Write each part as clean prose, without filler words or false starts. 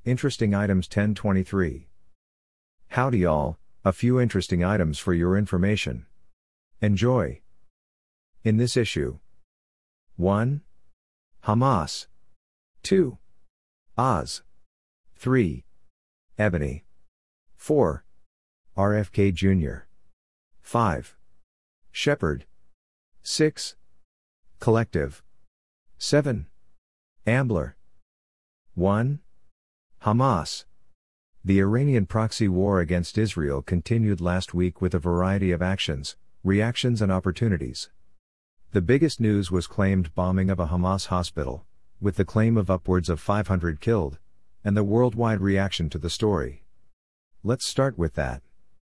Interesting items 1023. Howdy y'all, a few interesting items for your information. Enjoy. In this issue: 1. Hamas. 2. Oz. 3. Ebony. 4. RFK Jr. 5. Shepherd. 6. Collective. 7. Ambler. 1. Hamas. The Iranian proxy war against Israel continued last week with a variety of actions, reactions and opportunities. The biggest news was claimed bombing of a Hamas hospital, with the claim of upwards of 500 killed, and the worldwide reaction to the story. Let's start with that.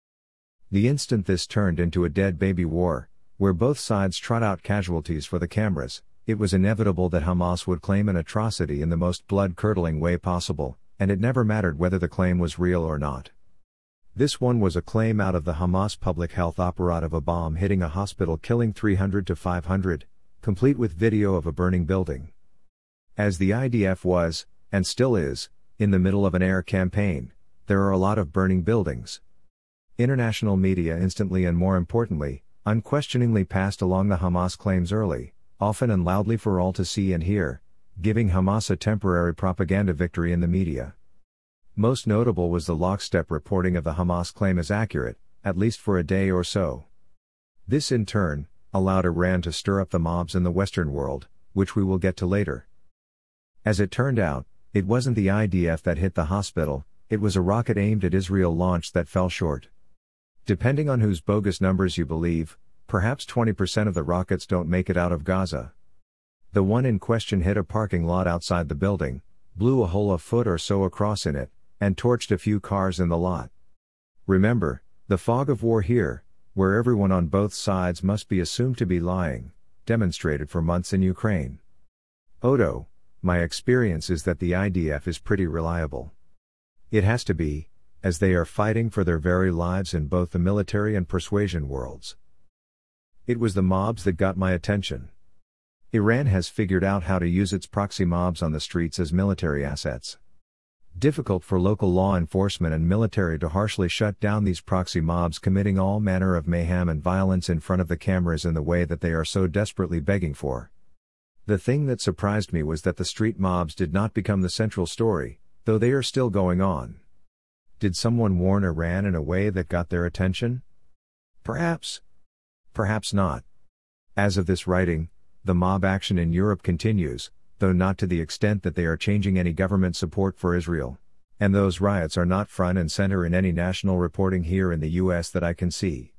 The instant this turned into a dead baby war, where both sides trot out casualties for the cameras, it was inevitable that Hamas would claim an atrocity in the most blood-curdling way possible, and it never mattered whether the claim was real or not. This one was a claim out of the Hamas public health operative, a bomb hitting a hospital killing 300 to 500, complete with video of a burning building. As the IDF was, and still is, in the middle of an air campaign, there are a lot of burning buildings. International media instantly and, more importantly, unquestioningly passed along the Hamas claims early, often and loudly for all to see and hear, giving Hamas a temporary propaganda victory in the media. Most notable was the lockstep reporting of the Hamas claim as accurate, at least for a day or so. This in turn allowed Iran to stir up the mobs in the Western world, which we will get to later. As it turned out, it wasn't the IDF that hit the hospital, it was a rocket aimed at Israel launched that fell short. Depending on whose bogus numbers you believe, perhaps 20% of the rockets don't make it out of Gaza. The one in question hit a parking lot outside the building, blew a hole a foot or so across in it, and torched a few cars in the lot. Remember, the fog of war here, where everyone on both sides must be assumed to be lying, demonstrated for months in Ukraine. Odo, my experience is that the IDF is pretty reliable. It has to be, as they are fighting for their very lives in both the military and persuasion worlds. It was the mobs that got my attention. Iran has figured out how to use its proxy mobs on the streets as military assets. Difficult for local law enforcement and military to harshly shut down these proxy mobs committing all manner of mayhem and violence in front of the cameras in the way that they are so desperately begging for. The thing that surprised me was that the street mobs did not become the central story, though they are still going on. Did someone warn Iran in a way that got their attention? Perhaps. Perhaps not. As of this writing, the mob action in Europe continues, though not to the extent that they are changing any government support for Israel, and those riots are not front and center in any national reporting here in the US that I can see.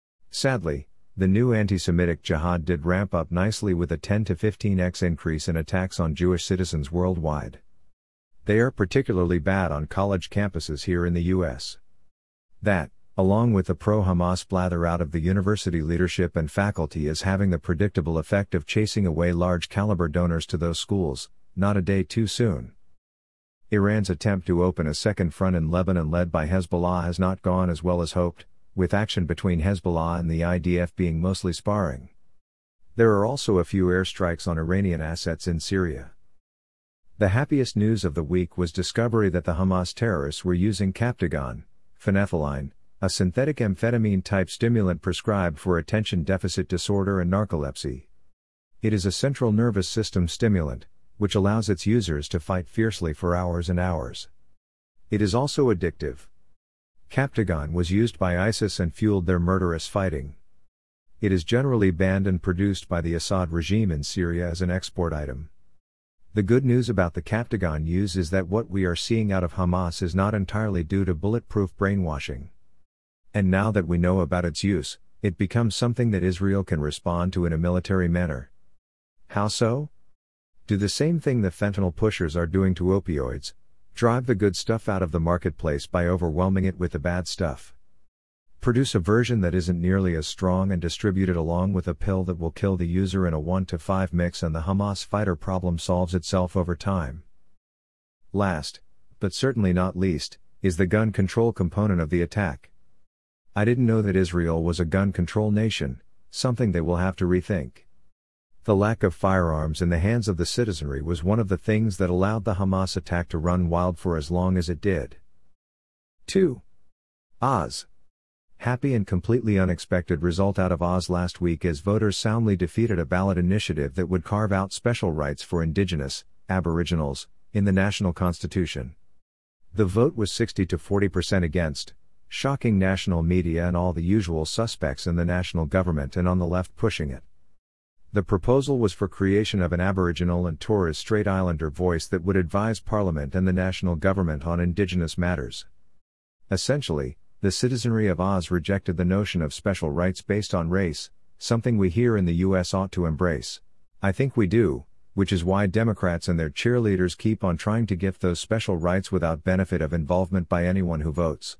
Sadly, the new anti-Semitic jihad did ramp up nicely with a 10 to 15x increase in attacks on Jewish citizens worldwide. They are particularly bad on college campuses here in the US. That, along with the pro-Hamas blather out of the university leadership and faculty, is having the predictable effect of chasing away large-caliber donors to those schools, not a day too soon. Iran's attempt to open a second front in Lebanon led by Hezbollah has not gone as well as hoped, with action between Hezbollah and the IDF being mostly sparring. There are also a few airstrikes on Iranian assets in Syria. The happiest news of the week was discovery that the Hamas terrorists were using Captagon, phenethyline, a synthetic amphetamine-type stimulant prescribed for attention deficit disorder and narcolepsy. It is a central nervous system stimulant, which allows its users to fight fiercely for hours and hours. It is also addictive. Captagon was used by ISIS and fueled their murderous fighting. It is generally banned and produced by the Assad regime in Syria as an export item. The good news about the Captagon use is that what we are seeing out of Hamas is not entirely due to bulletproof brainwashing. And now that we know about its use, it becomes something that Israel can respond to in a military manner. How so? Do the same thing the fentanyl pushers are doing to opioids: drive the good stuff out of the marketplace by overwhelming it with the bad stuff. Produce a version that isn't nearly as strong and distribute it along with a pill that will kill the user in a 1-to-5 mix, and the Hamas fighter problem solves itself over time. Last, but certainly not least, is the gun control component of the attack. I didn't know that Israel was a gun control nation, something they will have to rethink. The lack of firearms in the hands of the citizenry was one of the things that allowed the Hamas attack to run wild for as long as it did. 2. Oz. Happy and completely unexpected result out of Oz last week as voters soundly defeated a ballot initiative that would carve out special rights for Indigenous, Aboriginals, in the national constitution. The vote was 60 to 40% against, shocking national media and all the usual suspects in the national government and on the left pushing it. The proposal was for creation of an Aboriginal and Torres Strait Islander voice that would advise Parliament and the national government on Indigenous matters. Essentially, the citizenry of Oz rejected the notion of special rights based on race, something we here in the US ought to embrace. I think we do, which is why Democrats and their cheerleaders keep on trying to gift those special rights without benefit of involvement by anyone who votes.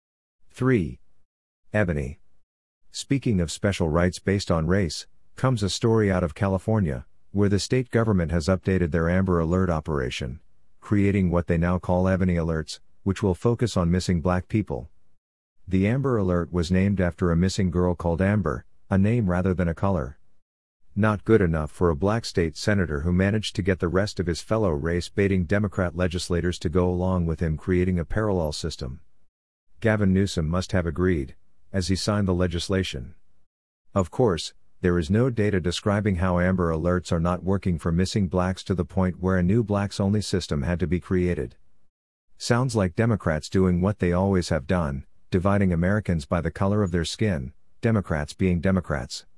3. Ebony. Speaking of special rights based on race, comes a story out of California, where the state government has updated their Amber Alert operation, creating what they now call Ebony Alerts, which will focus on missing black people. The Amber Alert was named after a missing girl called Amber, a name rather than a color. Not good enough for a black state senator who managed to get the rest of his fellow race-baiting Democrat legislators to go along with him creating a parallel system. Gavin Newsom must have agreed, as he signed the legislation. Of course, there is no data describing how Amber Alerts are not working for missing blacks to the point where a new blacks-only system had to be created. Sounds like Democrats doing what they always have done, dividing Americans by the color of their skin, Democrats being Democrats.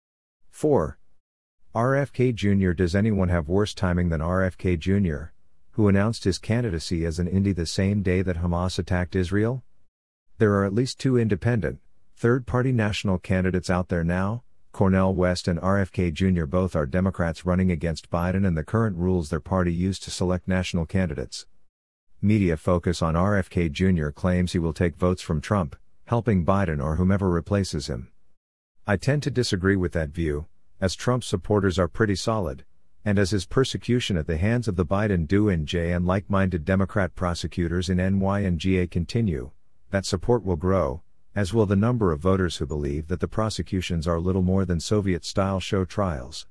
4. RFK Jr. Does anyone have worse timing than RFK Jr., who announced his candidacy as an Indy the same day that Hamas attacked Israel? There are at least two independent, third-party national candidates out there now. Cornel West and RFK Jr. both are Democrats running against Biden and the current rules their party used to select national candidates. Media focus on RFK Jr. claims he will take votes from Trump, helping Biden or whomever replaces him. I tend to disagree with that view, as Trump's supporters are pretty solid, and as his persecution at the hands of the Biden DOJ and like-minded Democrat prosecutors in NY and GA continue, that support will grow, as will the number of voters who believe that the prosecutions are little more than Soviet-style show trials.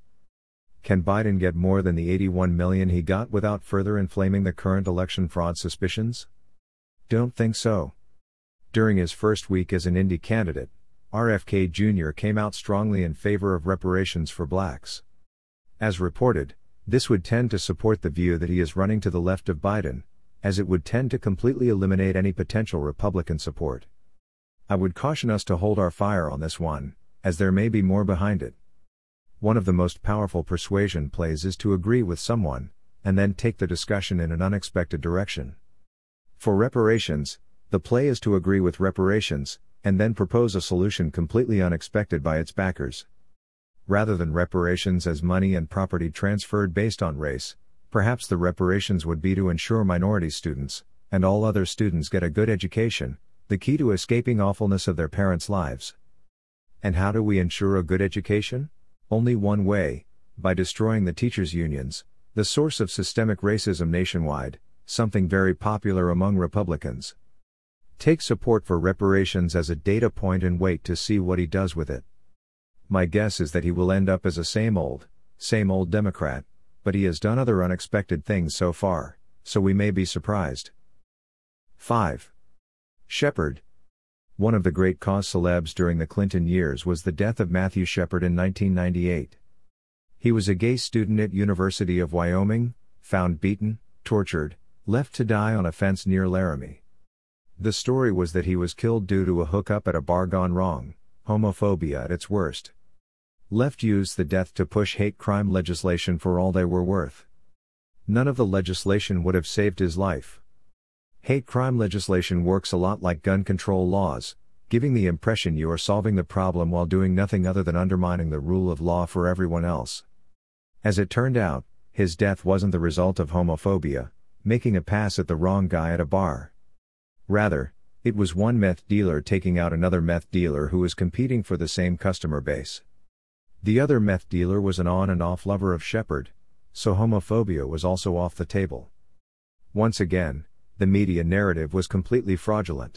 Can Biden get more than the 81 million he got without further inflaming the current election fraud suspicions? Don't think so. During his first week as an Indy candidate, RFK Jr. came out strongly in favor of reparations for blacks. As reported, this would tend to support the view that he is running to the left of Biden, as it would tend to completely eliminate any potential Republican support. I would caution us to hold our fire on this one, as there may be more behind it. One of the most powerful persuasion plays is to agree with someone, and then take the discussion in an unexpected direction. For reparations, the play is to agree with reparations, and then propose a solution completely unexpected by its backers. Rather than reparations as money and property transferred based on race, perhaps the reparations would be to ensure minority students, and all other students get a good education, the key to escaping awfulness of their parents' lives. And how do we ensure a good education? Only one way, by destroying the teachers' unions, the source of systemic racism nationwide, something very popular among Republicans. Take support for reparations as a data point and wait to see what he does with it. My guess is that he will end up as a same old Democrat, but he has done other unexpected things so far, so we may be surprised. 5. Shepard. One of the great cause celebs during the Clinton years was the death of Matthew Shepard in 1998. He was a gay student at University of Wyoming, found beaten, tortured, left to die on a fence near Laramie. The story was that he was killed due to a hookup at a bar gone wrong, homophobia at its worst. Left used the death to push hate crime legislation for all they were worth. None of the legislation would have saved his life. Hate crime legislation works a lot like gun control laws, giving the impression you are solving the problem while doing nothing other than undermining the rule of law for everyone else. As it turned out, his death wasn't the result of homophobia, making a pass at the wrong guy at a bar. Rather, it was one meth dealer taking out another meth dealer who was competing for the same customer base. The other meth dealer was an on and off lover of Shepard, so homophobia was also off the table. Once again, the media narrative was completely fraudulent.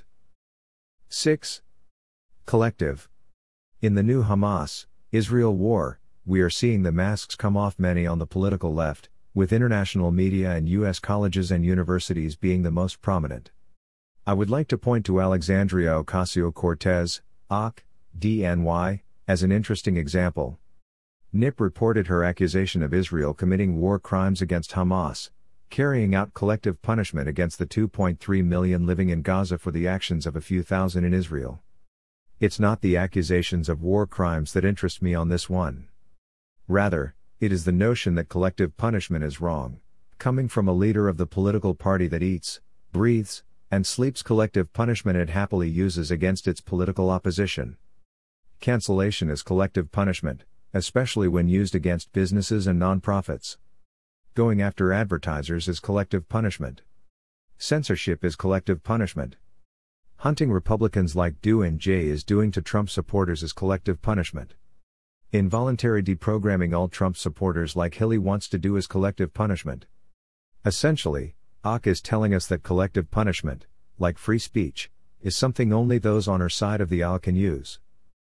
6. Collective. In the new Hamas-Israel war, we are seeing the masks come off many on the political left, with international media and U.S. colleges and universities being the most prominent. I would like to point to Alexandria Ocasio-Cortez, AOC, DNY, as an interesting example. NIP reported her accusation of Israel committing war crimes against Hamas, carrying out collective punishment against the 2.3 million living in Gaza for the actions of a few thousand in Israel. It's not the accusations of war crimes that interest me on this one. Rather, it is the notion that collective punishment is wrong, coming from a leader of the political party that eats, breathes, and sleeps collective punishment it happily uses against its political opposition. Cancellation is collective punishment, especially when used against businesses and nonprofits. Going after advertisers is collective punishment. Censorship is collective punishment. Hunting Republicans like DOJ is doing to Trump supporters is collective punishment. Involuntary deprogramming all Trump supporters like Hillary wants to do is collective punishment. Essentially, AOC is telling us that collective punishment, like free speech, is something only those on her side of the aisle can use.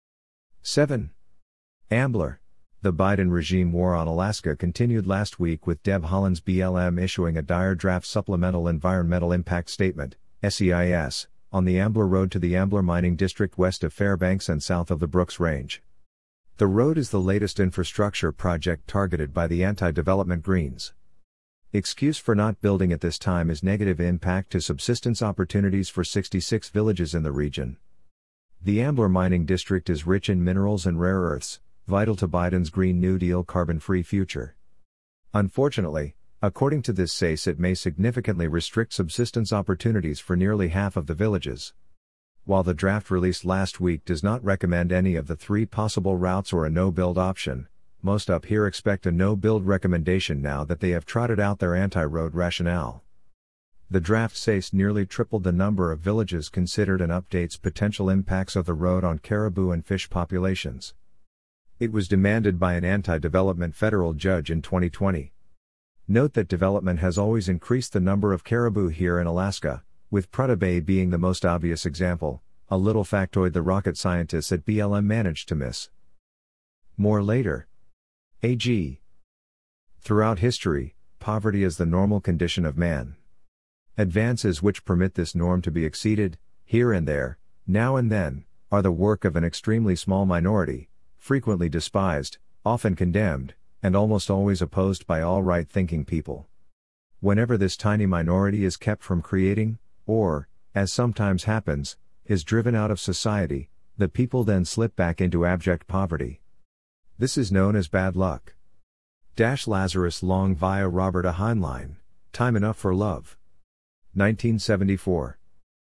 7. Ambler. The Biden regime war on Alaska continued last week with Deb Haaland's BLM issuing a dire draft Supplemental Environmental Impact Statement, SEIS, on the Ambler Road to the Ambler Mining District west of Fairbanks and south of the Brooks Range. The road is the latest infrastructure project targeted by the anti-development Greens. Excuse for not building at this time is negative impact to subsistence opportunities for 66 villages in the region. The Ambler Mining District is rich in minerals and rare earths, vital to Biden's Green New Deal carbon-free future. Unfortunately, according to this SEIS, it may significantly restrict subsistence opportunities for nearly half of the villages. While the draft released last week does not recommend any of the three possible routes or a no-build option, most up here expect a no-build recommendation now that they have trotted out their anti-road rationale. The draft SEIS nearly tripled the number of villages considered and updates potential impacts of the road on caribou and fish populations. It was demanded by an anti-development federal judge in 2020. Note that development has always increased the number of caribou here in Alaska, with Prudhoe Bay being the most obvious example, a little factoid the rocket scientists at BLM managed to miss. More later. AG. Throughout history, poverty is the normal condition of man. Advances which permit this norm to be exceeded, here and there, now and then, are the work of an extremely small minority, frequently despised, often condemned, and almost always opposed by all right-thinking people. Whenever this tiny minority is kept from creating, or, as sometimes happens, is driven out of society, the people then slip back into abject poverty. This is known as bad luck. Lazarus Long via Robert A. Heinlein, Time Enough for Love. 1974.